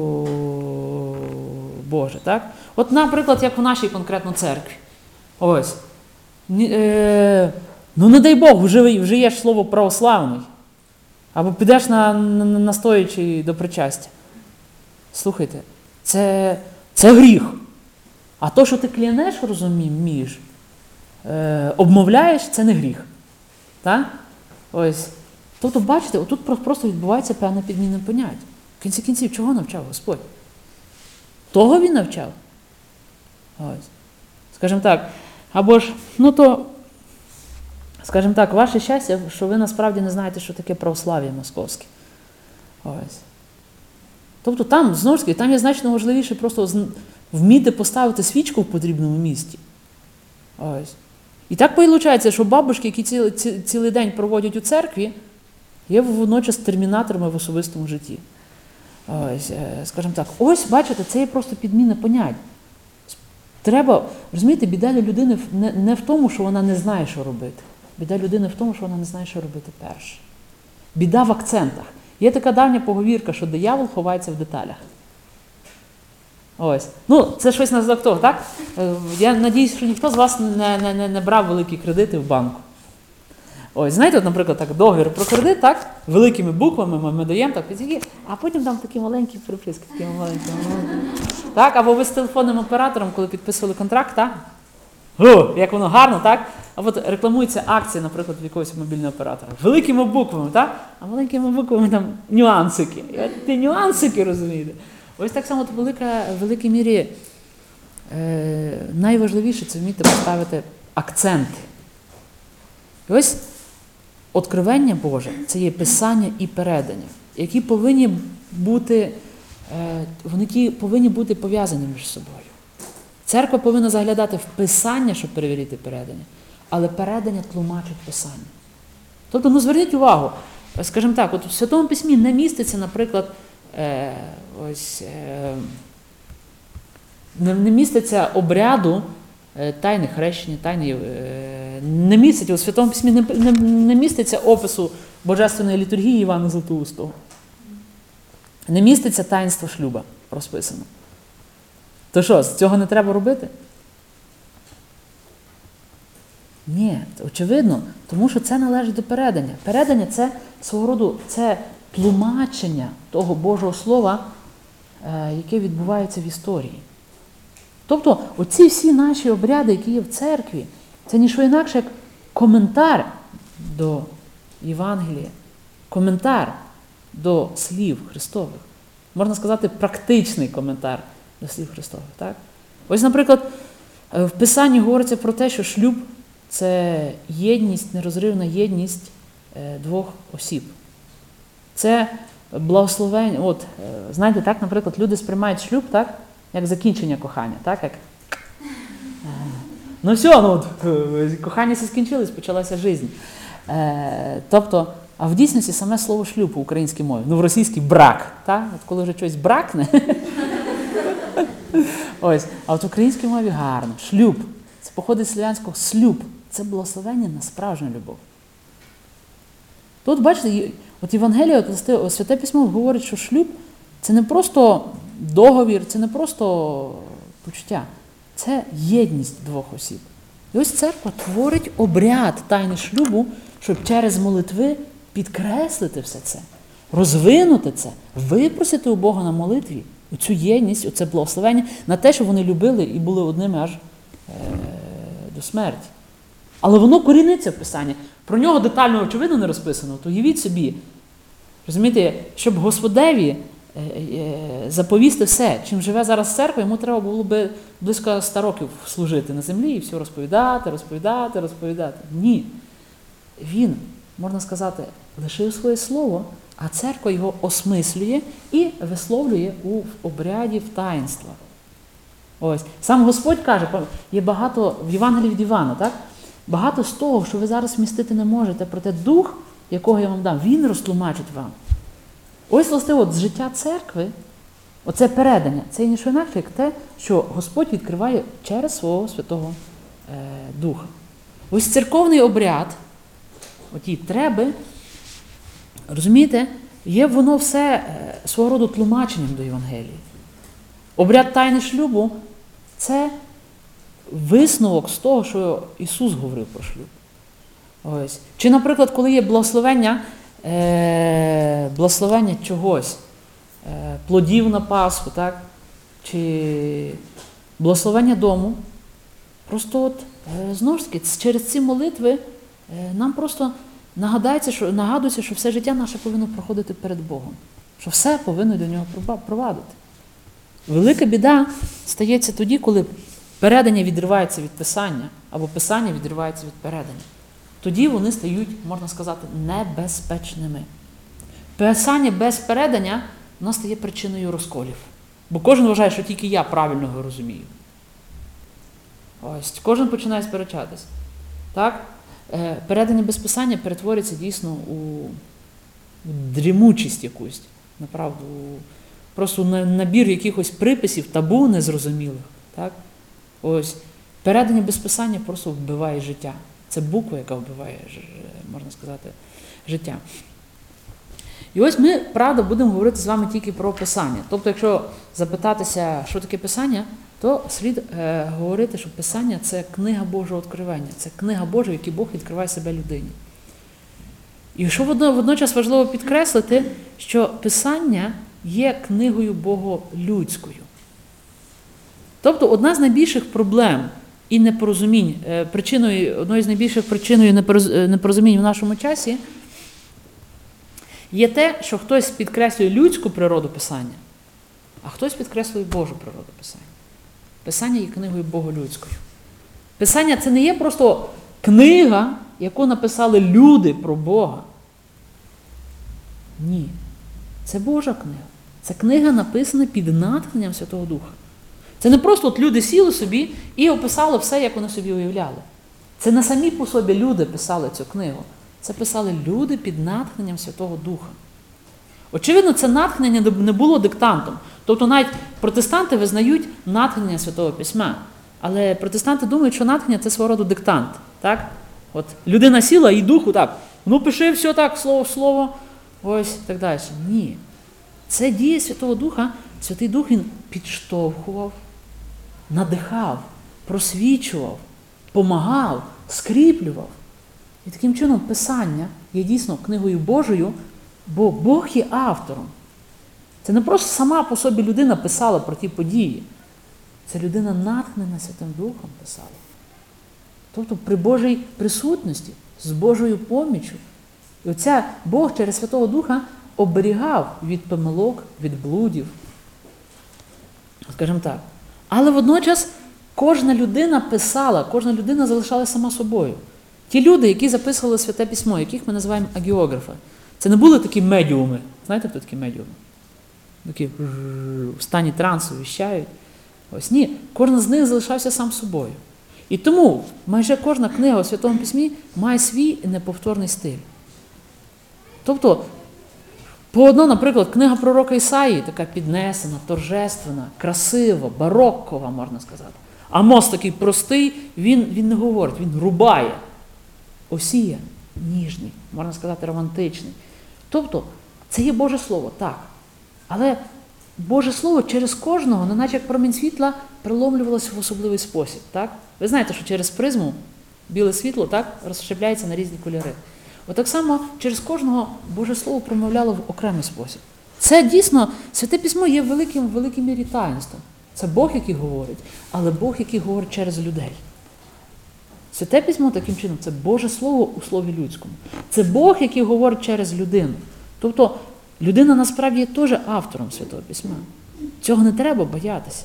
Боже, так? От, наприклад, як в нашій конкретно церкві. Ось. Е, ну, не дай Бог, вже, вже є ж слово православний. Або підеш на, на, на стоячий до причастя. Слухайте, це, це гріх. А то, що ти клянеш, розумієш, е, обмовляєш, це не гріх. Так? Ось. Тобто, бачите, отут просто відбувається певна підміна понять. В кінці кінців, чого навчав Господь? Того він навчав. Ось. Скажімо так, або ж, ну то, скажімо так, ваше щастя, що ви насправді не знаєте, що таке православ'я московське. Ось. Тобто там, знову ж таки, там є значно важливіше просто вміти поставити свічку в потрібному місці. Ось. І так виходить, що бабушки, які цілий, цілий день проводять у церкві, є водночас термінаторами в особистому житті. Ось, скажімо так, ось, бачите, це є просто підміна понять. Треба, розумієте, біда людини не, не в тому, що вона не знає, що робити. Біда людини в тому, що вона не знає, що робити перше. Біда в акцентах. Є така давня поговірка, що диявол ховається в деталях. Ось. Ну, це щось на знак того, так? Я надіюсь, що ніхто з вас не, не, не брав великі кредити в банку. Ось, знаєте, от, наприклад, так, договір про кредит, так, великими буквами ми, ми даємо, так, а потім там такі маленькі приписки, такі маленькі, маленькі. Так, або ви з телефонним оператором, коли підписували контракт, так? О, як воно гарно, так? А от рекламується акція, наприклад, в якогось мобільного оператора. Великими буквами, так? А маленькими буквами там нюансики. І ті нюансики, розумієте? Ось так само в велика, великій мірі е, найважливіше це вміти поставити акценти. І ось откровення Боже – це є писання і передання, які повинні бути, е, вони повинні бути пов'язані між собою. Церква повинна заглядати в Писання, щоб перевірити передання, але передання тлумачить Писання. Тобто, ну зверніть увагу, скажімо так, от в Святому Письмі не міститься, наприклад, е, ось, е, не, не міститься обряду е, тайни хрещення, тайни, е, не міститься, у Святому Письмі не, не, не міститься опису Божественної літургії Івана Златоустого. Не міститься таїнство шлюба розписано. То що, з цього не треба робити? Ні, очевидно, тому що це належить до передання. Передання – це свого роду, це тлумачення того Божого Слова, яке відбувається в історії. Тобто, оці всі наші обряди, які є в церкві, це ніщо інакше, як коментар до Євангелія, коментар до слів Христових. Можна сказати, практичний коментар до слів Христових. Так? Ось, наприклад, в Писанні говориться про те, що шлюб – це єдність, нерозривна єдність двох осіб. Це благословення. От, знаєте, так, наприклад, люди сприймають шлюб, так, як закінчення кохання. Так, як... Ну все, ну, кохання все скінчилось, почалася життя. Тобто, а в дійсності саме слово шлюб у українській мові, ну в російській брак. Так? От коли вже щось бракне, ось, а от в українській мові гарно. Шлюб – Це походить з слов'янського «слюб». Це благословення на справжню любов. Тут, бачите, от Євангелія, от Святе Письмо говорить, що шлюб – це не просто договір, це не просто почуття. Це єдність двох осіб. І ось церква творить обряд тайни шлюбу, щоб через молитви підкреслити все це, розвинути це, випросити у Бога на молитві оцю єдність, оце благословення на те, що вони любили і були одними аж е- до смерті. Але воно коріниться в Писанні. Про нього детально, очевидно, не розписано. То уявіть собі, розумієте, щоб Господеві е- е- заповісти все, чим живе зараз церква, йому треба було би близько ста років служити на землі і все розповідати, розповідати, розповідати. Ні. Він, можна сказати, лишив своє слово, а церква його осмислює і висловлює у обряді в таїнствах. Ось. Сам Господь каже, є багато, в Євангелії від Івана, так? Багато з того, що ви зараз вмістити не можете, проте Дух, якого я вам дам, Він розтлумачить вам. Ось, власне, от з життя церкви, оце передання, це і ніщо інакше, як те, що Господь відкриває через свого Святого е, Духа. Ось церковний обряд, оті треби, розумієте, є воно все е, свого роду тлумаченням до Євангелії. Обряд тайни шлюбу – це висновок з того, що Ісус говорив про шлюб. Ось. Чи, наприклад, коли є благословення, е, благословення чогось, е, плодів на Пасху, так? Чи благословення дому, просто от, е, знову ж таки, через ці молитви е, нам просто нагадається, що, нагадується, що все життя наше повинно проходити перед Богом, що все повинно до нього провадити. Велика біда стається тоді, коли передання відривається від Писання, або Писання відривається від передання. Тоді вони стають, можна сказати, небезпечними. Писання без передання воно стає причиною розколів. Бо кожен вважає, що тільки я правильно його розумію. Ось, кожен починає сперечатись. Так? Передання без Писання перетворюється дійсно у дрімучість якусь, направду, просто набір якихось приписів, табу незрозумілих. Так? Ось, передання без Писання просто вбиває життя. Це буква, яка вбиває, можна сказати, життя. І ось ми, правда, будемо говорити з вами тільки про Писання. Тобто, якщо запитатися, що таке Писання, то слід е, говорити, що Писання – це книга Божого відкривання, це книга Божа, в якій Бог відкриває себе людині. І що водночас важливо підкреслити, що Писання є книгою боголюдською. Тобто, одна з найбільших проблем і непорозумінь, причиною, одною з найбільших причиною непорозумінь в нашому часі є те, що хтось підкреслює людську природу Писання, а хтось підкреслює Божу природу Писання. Писання є книгою боголюдською. Писання – це не є просто книга, яку написали люди про Бога. Ні. Це Божа книга. Це книга, написана під натхненням Святого Духа. Це не просто от люди сіли собі і описали все, як вони собі уявляли. Це не самі по собі люди писали цю книгу. Це писали люди під натхненням Святого Духа. Очевидно, це натхнення не було диктантом. Тобто навіть протестанти визнають натхнення Святого Письма. Але протестанти думають, що натхнення – це свого роду диктант. Так? От людина сіла і духу так, ну пиши все так, слово в слово, ось так далі. Ні. Це дія Святого Духа. Святий Дух, він підштовхував, надихав, просвічував, помагав, скріплював. І таким чином Писання є дійсно книгою Божою, бо Бог є автором. Це не просто сама по собі людина писала про ті події. Це людина натхнена Святим Духом писала. Тобто при Божій присутності, з Божою поміччю. І оця Бог через Святого Духа оберігав від помилок, від блудів. Скажімо так. Але водночас кожна людина писала, кожна людина залишалася сама собою. Ті люди, які записували Святе Письмо, яких ми називаємо агіографи, це не були такі медіуми. Знаєте, хто такі медіуми? Такі в стані трансу віщають. Ось ні, кожен з них залишався сам собою. І тому майже кожна книга у Святому Письмі має свій неповторний стиль. Тобто, по одно, наприклад, книга пророка Ісаї, така піднесена, торжественна, красива, бароккова, можна сказати. Амос такий простий, він, він не говорить, він рубає. Осія ніжний, можна сказати, романтичний. Тобто, це є Боже Слово, так. Але Боже Слово через кожного, ну, наче як промінь світла, приломлювалося в особливий спосіб. Так? Ви знаєте, що через призму біле світло так, розщепляється на різні кольори. Отак само через кожного Боже Слово промовляло в окремий спосіб. Це дійсно, Святе Письмо є великим, в великій мірі таїнством. Це Бог, який говорить, але Бог, який говорить через людей. Святе Письмо таким чином, це Боже Слово у слові людському. Це Бог, який говорить через людину. Тобто, людина насправді є теж автором Святого Письма. Цього не треба боятися.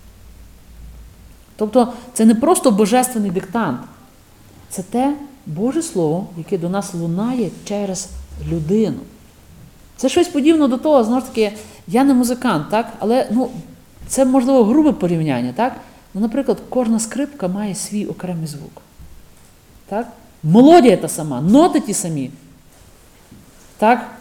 Тобто, це не просто божественний диктант. Це те Боже Слово, яке до нас лунає через людину. Це щось подібне до того, знову ж таки, я не музикант, так? Але ну, це, можливо, грубе порівняння. Так? Ну, наприклад, кожна скрипка має свій окремий звук. Так? Мелодія та сама, ноти ті самі. Так?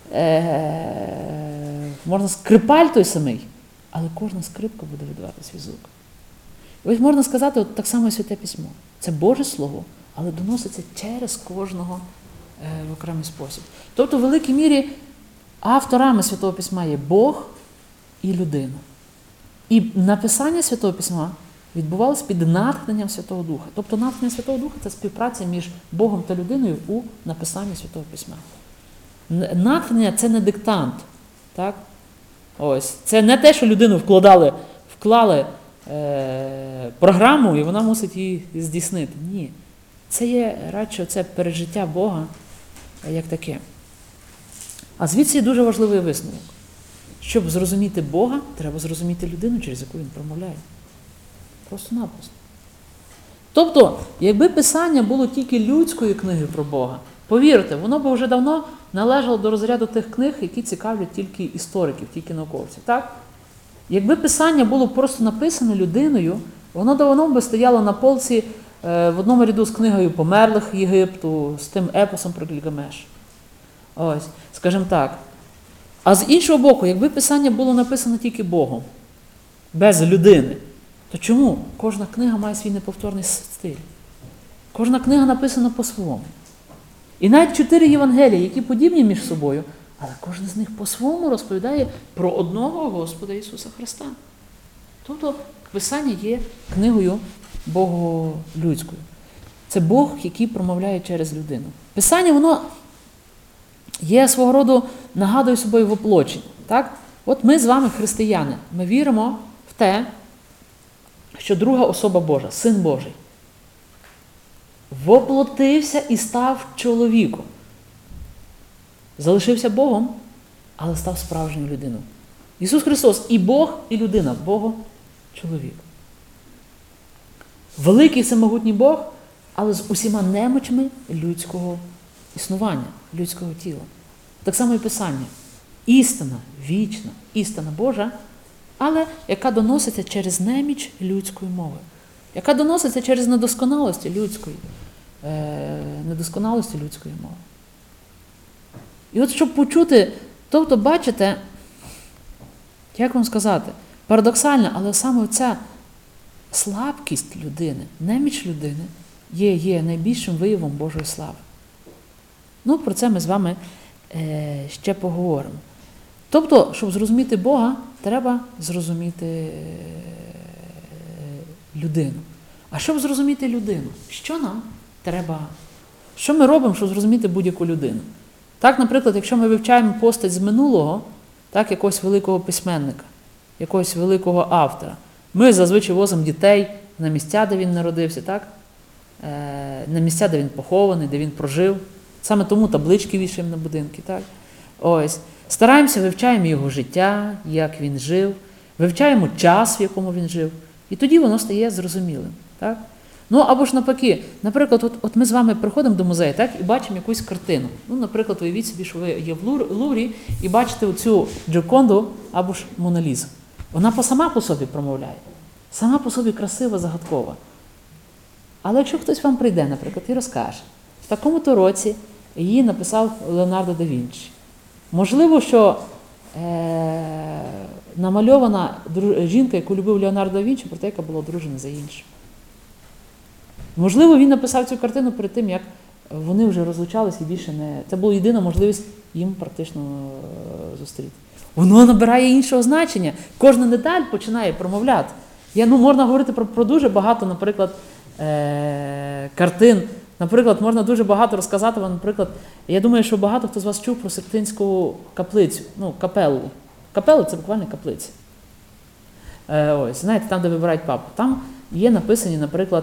Е-е- можна скрипаль той самий, але кожна скрипка буде видавати свій звук. І ось можна сказати, от так само і Святе Письмо. Це Боже Слово, але доноситься через кожного е- в окремий спосіб. Тобто, в великій мірі, авторами Святого Письма є Бог і людина. І написання Святого Письма відбувалося під натхненням Святого Духа. Тобто натхнення Святого Духа – це співпраця між Богом та людиною у написанні Святого Письма. Натхнення – це не диктант. Так? Ось. Це не те, що людину вкладали, вклали е- програму, і вона мусить її здійснити. Ні. Це є радше це пережиття Бога як таке. А звідси є дуже важливий висновок. Щоб зрозуміти Бога, треба зрозуміти людину, через яку він промовляє. Просто-напросто. Тобто, якби Писання було тільки людською книгою про Бога, повірте, воно б вже давно належало до розряду тих книг, які цікавлять тільки істориків, тільки науковців. Так? Якби Писання було просто написане людиною, воно давно би стояло на полці е, в одному ряду з книгою померлих Єгипту, з тим епосом про Гільгамеш. Ось, скажімо так. А з іншого боку, якби Писання було написано тільки Богом, без людини, то чому? Кожна книга має свій неповторний стиль. Кожна книга написана по-своєму. І навіть чотири Євангелії, які подібні між собою, але кожен з них по-своєму розповідає про одного Господа Ісуса Христа. Тобто Писання є книгою Боголюдською. Це Бог, який промовляє через людину. Писання, воно є свого роду, нагадує собою воплочення. Так? От ми з вами християни, ми віримо в те, що друга особа Божа, Син Божий, воплотився і став чоловіком. Залишився Богом, але став справжньою людиною. Ісус Христос і Бог, і людина, Бого-чоловік. Великий всемогутній Бог, але з усіма немочами людського існування, людського тіла. Так само і Писання. Істина, вічна, істина Божа, але яка доноситься через неміч людської мови. Яка доноситься через недосконалості людської, е, недосконалості людської мови. І от щоб почути, тобто бачите, як вам сказати, парадоксально, але саме ця слабкість людини, неміч людини є, є найбільшим виявом Божої слави. Ну, про це ми з вами е, ще поговоримо. Тобто, щоб зрозуміти Бога, треба зрозуміти е, людину. А щоб зрозуміти людину, що нам треба? Що ми робимо, щоб зрозуміти будь-яку людину? Так, наприклад, якщо ми вивчаємо постать з минулого, так, якогось великого письменника, якогось великого автора, ми зазвичай возимо дітей на місця, де він народився, так? Е, на місця, де він похований, де він прожив. Саме тому таблички вішаємо на будинки. Так? Ось. Стараємося, вивчаємо його життя, як він жив, вивчаємо час, в якому він жив, і тоді воно стає зрозумілим. Так? Ну, або ж навпаки, наприклад, от, от ми з вами приходимо до музею, так, і бачимо якусь картину. Ну, наприклад, уявіть собі, що ви є в Луврі і бачите оцю Джоконду або ж Монолізу. Вона по сама по собі промовляє, сама по собі красива, загадкова. Але якщо хтось вам прийде, наприклад, і розкаже, в такому-то році її написав Леонардо да Вінчі. Можливо, що е- намальована жінка, яку любив Леонардо да Вінчі, проте яка була одружена за іншим. Можливо, він написав цю картину перед тим, як вони вже розлучались і більше не... Це була єдина можливість їм практично зустріти. Воно набирає іншого значення. Кожна деталь починає промовляти. Я, ну, можна говорити про, про дуже багато, наприклад, е- картин. Наприклад, можна дуже багато розказати вам, наприклад, я думаю, що багато хто з вас чув про Сикстинську каплицю, ну, капелу. Капела – це буквально каплиця. Е, ось, знаєте, там, де вибирають папу. Там є написані, наприклад,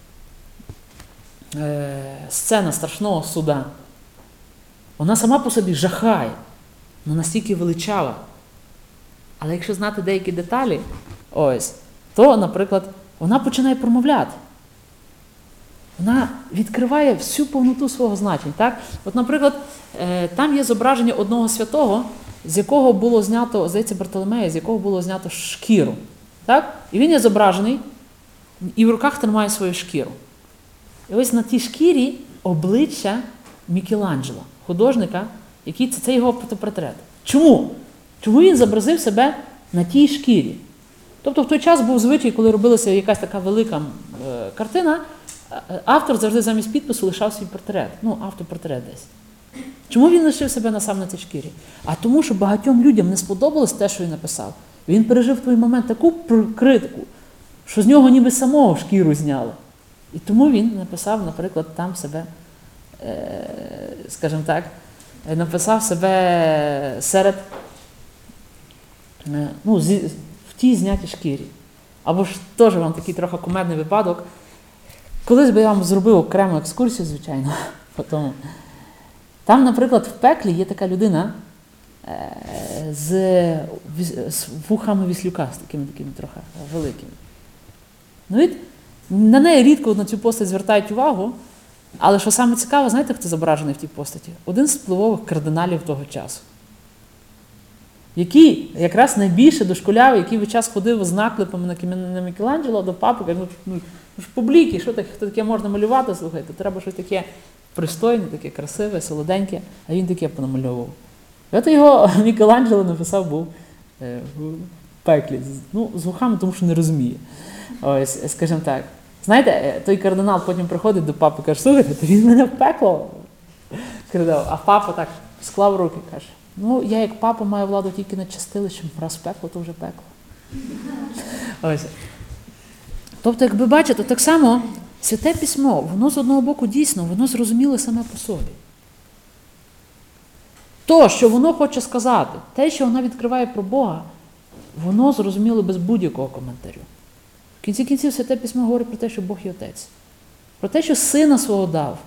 е, сцена страшного суда. Вона сама по собі жахає, вона настільки величава. Але якщо знати деякі деталі, ось, то, наприклад, вона починає промовляти. Вона відкриває всю повноту свого значення. Так? От, наприклад, е, там є зображення одного святого, з якого було знято, здається, Бартоломея, з якого було знято шкіру. Так? І він є зображений, і в руках тримає свою шкіру. І ось на тій шкірі обличчя Мікеланджело, художника, який це, це його фотопортрет. Чому? Чому він зобразив себе на тій шкірі? Тобто в той час був звичай, коли робилася якась така велика е, картина, автор завжди замість підпису лишав свій портрет. Ну, автопортрет десь. Чому він лишив себе на сам на цій шкірі? А тому, що багатьом людям не сподобалось те, що він написав. Він пережив в той момент таку критику, що з нього ніби самого шкіру зняли. І тому він написав, наприклад, там себе, е, скажімо так, написав себе серед, е, ну, зі, в тій знятій шкірі. Або ж теж вам такий трохи кумедний випадок. Колись би я вам зробив окрему екскурсію, звичайно, по тому. Там, наприклад, в пеклі є така людина е, з, з вухами віслюка, з такими такими трохи великими. Ну, від, на неї рідко на цю постать звертають увагу, але що саме цікаво, знаєте, хто зображений в тій постаті? Один з впливових кардиналів того часу, який якраз найбільше дошкулявий, який весь час ходив з наклепами на Мікеланджело до папи, каже, ну, ну, ну ж публіки, що таке, хто таке можна малювати, слухайте, треба щось таке пристойне, таке красиве, солоденьке, а він таке понамальовував. І от його Мікеланджело написав був е, в пеклі, ну, з вухами, тому що не розуміє. Ось, скажімо так. Знаєте, той кардинал потім приходить до папи і каже, слухайте, то він мене в пекло кидав. А папа так склав руки і каже, ну, я як папа маю владу тільки над чистилищем, раз в пекло, то вже пекло. Ось. Тобто, якби бачите, так само Святе Письмо, воно з одного боку дійсно, воно зрозуміле саме по собі. То, що воно хоче сказати, те, що воно відкриває про Бога, воно зрозуміло без будь-якого коментарю. В кінці кінців Святе Письмо говорить про те, що Бог є Отець. Про те, що Сина свого дав,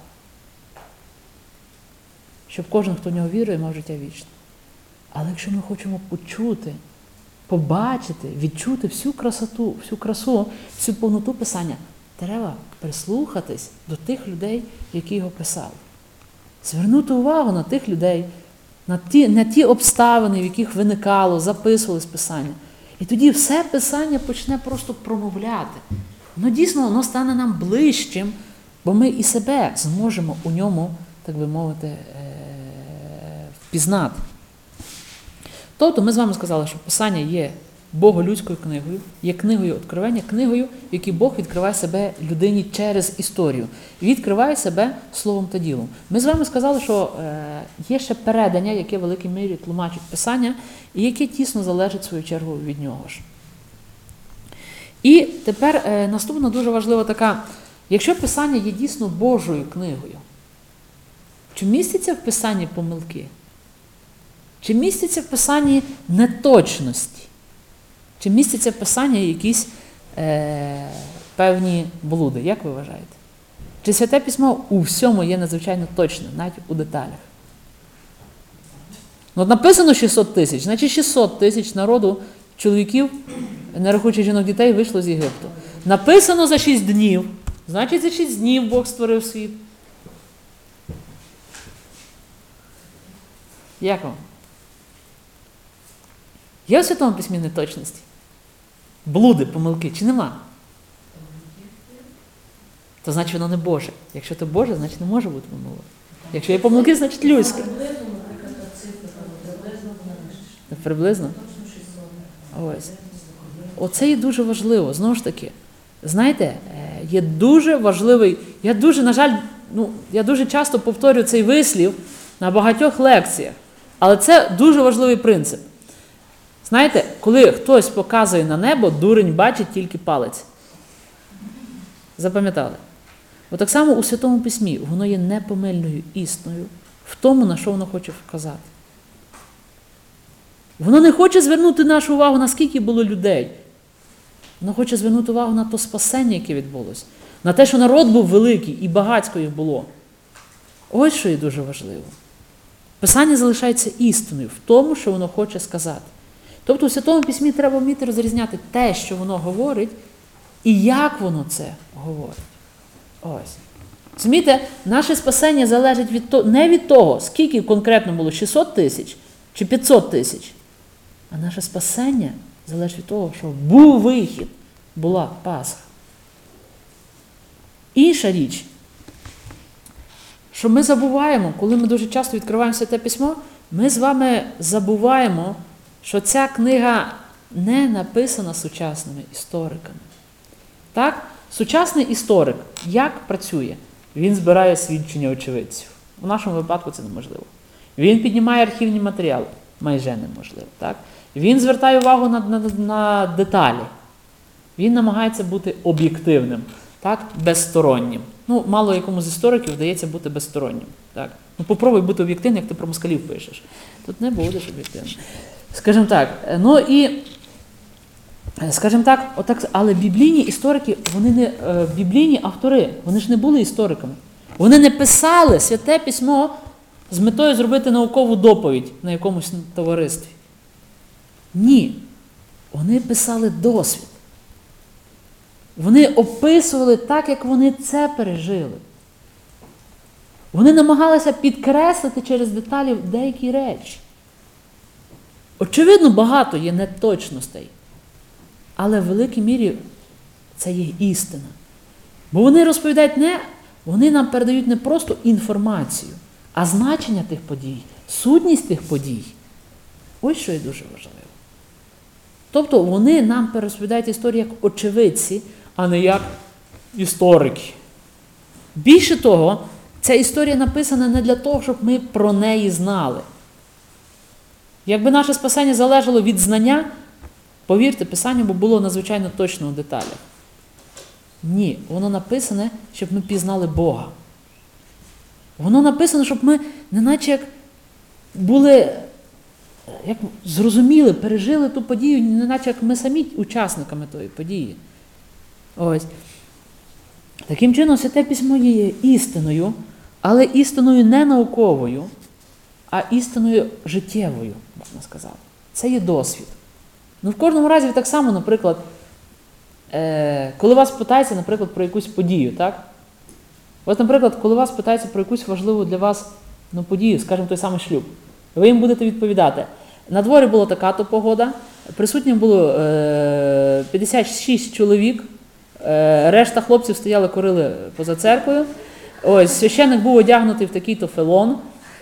щоб кожен, хто в нього вірує, мав життя вічне. Але якщо ми хочемо почути, побачити, відчути всю красоту, всю красу, всю повноту Писання, треба прислухатись до тих людей, які його писали. Звернути увагу на тих людей, на ті, на ті обставини, в яких виникало, записувалось Писання. І тоді все Писання почне просто промовляти. Воно дійсно воно стане нам ближчим, бо ми і себе зможемо у ньому, так би мовити, впізнати. Тобто ми з вами сказали, що Писання є боголюдською книгою, є книгою Откровення, книгою, в якій Бог відкриває себе людині через історію. І відкриває себе словом та ділом. Ми з вами сказали, що є ще передання, яке в великій мірі тлумачить Писання, і яке тісно залежить, в свою чергу, від нього ж. І тепер наступна дуже важлива така, якщо Писання є дійсно Божою книгою, чи містяться в Писанні помилки? Чи містяться в Писанні неточності? Чи містяться в Писанні якісь е, певні блуди? Як ви вважаєте? Чи Святе Письмо у всьому є надзвичайно точне, навіть у деталях? Ну, написано шістсот тисяч, значить шістсот тисяч народу, чоловіків, не рахуючи жінок, дітей, вийшло з Єгипту. Написано за шість днів, значить за шість днів Бог створив світ. Як вам? Є у Святому Письмі неточності? Блуди, помилки, чи нема? То значить воно не Боже. Якщо це Боже, значить не може бути помилок. Якщо є помилки, значить людське. Приблизно? Ось. Оце є дуже важливо. Знову ж таки, знаєте, є дуже важливий, я дуже, на жаль, ну, я дуже часто повторюю цей вислів на багатьох лекціях, але це дуже важливий принцип. Знаєте, коли хтось показує на небо, дурень бачить тільки палець. Запам'ятали? Бо так само у Святому Письмі воно є непомильною істиною в тому, на що воно хоче вказати. Воно не хоче звернути нашу увагу, наскільки було людей. Воно хоче звернути увагу на то спасення, яке відбулося. На те, що народ був великий і багатько їх було. Ось що є дуже важливо. Писання залишається істиною в тому, що воно хоче сказати. Тобто у Святому Письмі треба вміти розрізняти те, що воно говорить, і як воно це говорить. Ось. Розумієте, наше спасення залежить від того, не від того, скільки конкретно було, шістсот тисяч чи п'ятсот тисяч, а наше спасення залежить від того, що був вихід, була Пасха. Інша річ, що ми забуваємо, коли ми дуже часто відкриваємо Святе Письмо, ми з вами забуваємо, що ця книга не написана сучасними істориками. Так? Сучасний історик як працює? Він збирає свідчення очевидців. У нашому випадку це неможливо. Він піднімає архівні матеріали. Майже неможливо. Так? Він звертає увагу на, на, на деталі. Він намагається бути об'єктивним, так? Безстороннім. Ну, мало якому з істориків вдається бути безстороннім. Так? Ну, попробуй бути об'єктивним, як ти про москалів пишеш. Тут не будеш об'єктивним. Скажімо так, ну і, скажімо так, отак, але біблійні історики, вони не, біблійні автори, вони ж не були істориками. Вони не писали Святе Письмо з метою зробити наукову доповідь на якомусь товаристві. Ні. Вони писали досвід. Вони описували так, як вони це пережили. Вони намагалися підкреслити через деталі деякі речі. Очевидно, багато є неточностей, але в великій мірі це є істина. Бо вони розповідають не, вони нам передають не просто інформацію, а значення тих подій, сутність тих подій. Ось що є дуже важливо. Тобто вони нам перерозповідають історію як очевидці, а не як історики. Більше того, ця історія написана не для того, щоб ми про неї знали. Якби наше спасення залежало від знання, повірте, Писання б було надзвичайно точно у деталях. Ні, воно написане, щоб ми пізнали Бога. Воно написано, щоб ми неначе як були, як зрозуміли, пережили ту подію, неначе як ми самі учасниками тої події. Ось. Таким чином, Святе Письмо є істиною, але істиною не науковою, а істиною життєвою, можна сказати. Це є досвід. Ну, в кожному разі так само, наприклад, е, коли вас питається, наприклад, про якусь подію, так? Ось, наприклад, коли вас питається про якусь важливу для вас ну, подію, скажімо, той самий шлюб, ви їм будете відповідати. На дворі була така-то погода, присутніх було е, п'ятдесят шість чоловік, е, решта хлопців стояли, курили поза церквою. Ось, священник був одягнутий в такий-то фелон.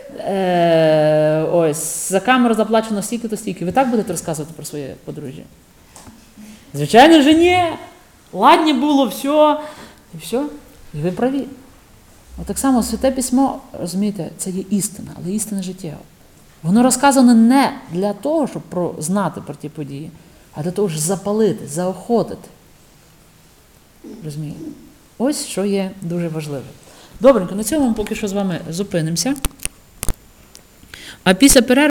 Е, ось, за камеру заплачено стільки-то стільки. Ви так будете розказувати про своє подружжя? Звичайно ж ні. Ладні було, все. І все. І ви праві. От так само Святе Письмо, розумієте, це є істина, але істина життєва. Воно розказано не для того, щоб про, знати про ті події, а для того, щоб запалити, заохотити. Розумієте? Ось що є дуже важливе. Добренько, на цьому ми поки що з вами зупинимося. А після перерви